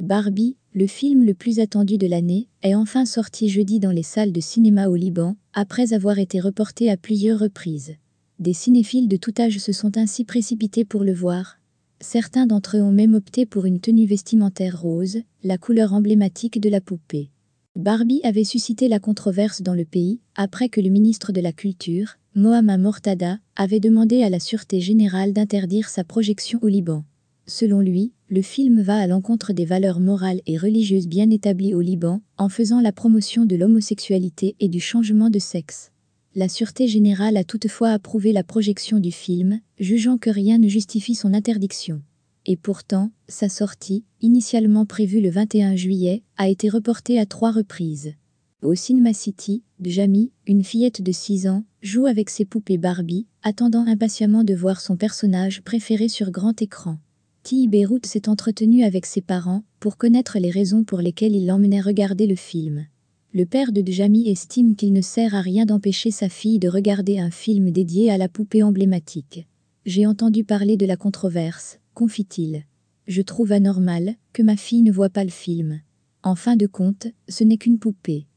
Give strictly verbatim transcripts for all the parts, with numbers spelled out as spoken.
Barbie, le film le plus attendu de l'année, est enfin sorti jeudi dans les salles de cinéma au Liban, après avoir été reporté à plusieurs reprises. Des cinéphiles de tout âge se sont ainsi précipités pour le voir. Certains d'entre eux ont même opté pour une tenue vestimentaire rose, la couleur emblématique de la poupée. Barbie avait suscité la controverse dans le pays, après que le ministre de la Culture, Mohamed Mortada, avait demandé à la Sûreté générale d'interdire sa projection au Liban. Selon lui, le film va à l'encontre des valeurs morales et religieuses bien établies au Liban, en faisant la promotion de l'homosexualité et du changement de sexe. La Sûreté générale a toutefois approuvé la projection du film, jugeant que rien ne justifie son interdiction. Et pourtant, sa sortie, initialement prévue le vingt et un juillet, a été reportée à trois reprises. Au Cinema City, Jamie, une fillette de six ans, joue avec ses poupées Barbie, attendant impatiemment de voir son personnage préféré sur grand écran. T. Beyrouth s'est entretenu avec ses parents pour connaître les raisons pour lesquelles il l'emmenait regarder le film. Le père de Jamie estime qu'il ne sert à rien d'empêcher sa fille de regarder un film dédié à la poupée emblématique. « J'ai entendu parler de la controverse », confie-t-il. « Je trouve anormal que ma fille ne voit pas le film. En fin de compte, ce n'est qu'une poupée.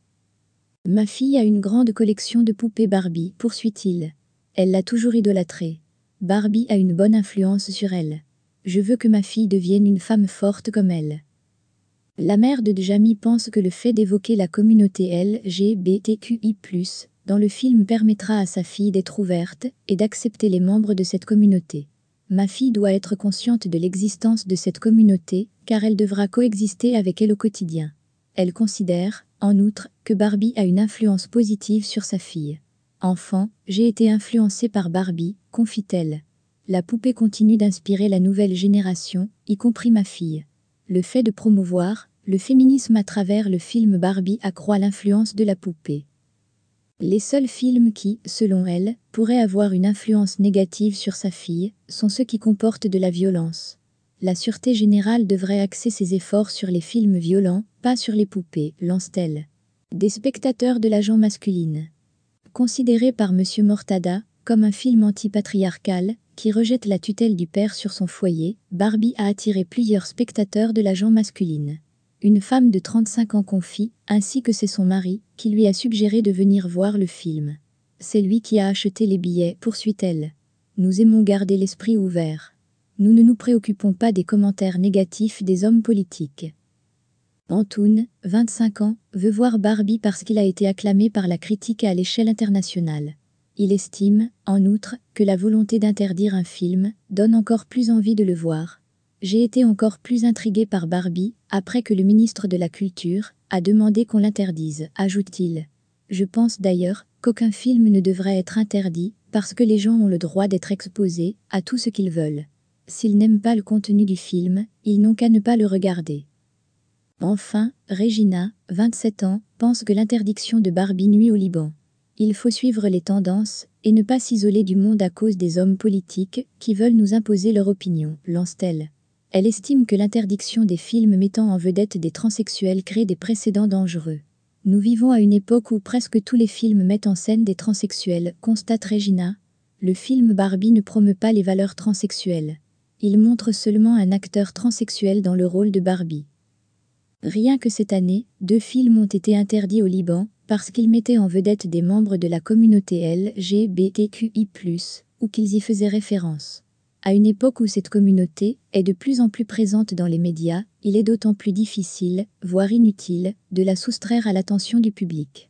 Ma fille a une grande collection de poupées Barbie, poursuit-il. Elle l'a toujours idolâtrée. Barbie a une bonne influence sur elle. Je veux que ma fille devienne une femme forte comme elle. » La mère de Jamie pense que le fait d'évoquer la communauté L G B T Q I plus, dans le film permettra à sa fille d'être ouverte et d'accepter les membres de cette communauté. Ma fille doit être consciente de l'existence de cette communauté, car elle devra coexister avec elle au quotidien. Elle considère, en outre, que Barbie a une influence positive sur sa fille. Enfant, j'ai été influencée par Barbie, confie-t-elle. La poupée continue d'inspirer la nouvelle génération, y compris ma fille. Le fait de promouvoir le féminisme à travers le film Barbie accroît l'influence de la poupée. Les seuls films qui, selon elle, pourraient avoir une influence négative sur sa fille sont ceux qui comportent de la violence. La Sûreté générale devrait axer ses efforts sur les films violents, pas sur les poupées, lance-t-elle. Des spectateurs de la genre masculine. Considéré par Monsieur Mortada comme un film anti-patriarcal qui rejette la tutelle du père sur son foyer, Barbie a attiré plusieurs spectateurs de la genre masculine. Une femme de trente-cinq ans confie, ainsi que c'est son mari, qui lui a suggéré de venir voir le film. C'est lui qui a acheté les billets, poursuit-elle. Nous aimons garder l'esprit ouvert. Nous ne nous préoccupons pas des commentaires négatifs des hommes politiques. Antoun, vingt-cinq ans, veut voir Barbie parce qu'il a été acclamé par la critique à l'échelle internationale. Il estime, en outre, que la volonté d'interdire un film donne encore plus envie de le voir. J'ai été encore plus intrigué par Barbie, après que le ministre de la Culture a demandé qu'on l'interdise, ajoute-t-il. Je pense d'ailleurs qu'aucun film ne devrait être interdit, parce que les gens ont le droit d'être exposés à tout ce qu'ils veulent. S'ils n'aiment pas le contenu du film, ils n'ont qu'à ne pas le regarder. Enfin, Regina, vingt-sept ans, pense que l'interdiction de Barbie nuit au Liban. Il faut suivre les tendances et ne pas s'isoler du monde à cause des hommes politiques qui veulent nous imposer leur opinion, lance-t-elle. Elle estime que l'interdiction des films mettant en vedette des transsexuels crée des précédents dangereux. Nous vivons à une époque où presque tous les films mettent en scène des transsexuels, constate Regina. Le film Barbie ne promeut pas les valeurs transsexuelles. Il montre seulement un acteur transsexuel dans le rôle de Barbie. Rien que cette année, deux films ont été interdits au Liban parce qu'ils mettaient en vedette des membres de la communauté L G B T Q I plus, ou qu'ils y faisaient référence. À une époque où cette communauté est de plus en plus présente dans les médias, il est d'autant plus difficile, voire inutile, de la soustraire à l'attention du public.